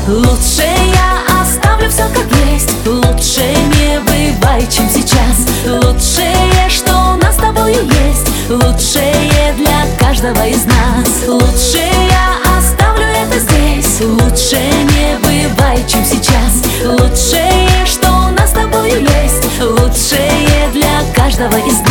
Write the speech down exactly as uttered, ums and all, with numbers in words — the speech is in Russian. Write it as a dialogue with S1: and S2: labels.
S1: Лучше я оставлю все как есть. Лучше не бывает, чем сейчас. Лучшее, что у нас с тобою есть. Лучшее для каждого из нас. Лучше я оставлю это здесь. Лучше не бывает, чем сейчас. Лучшее, что у нас с тобою есть. Лучшее для каждого из нас.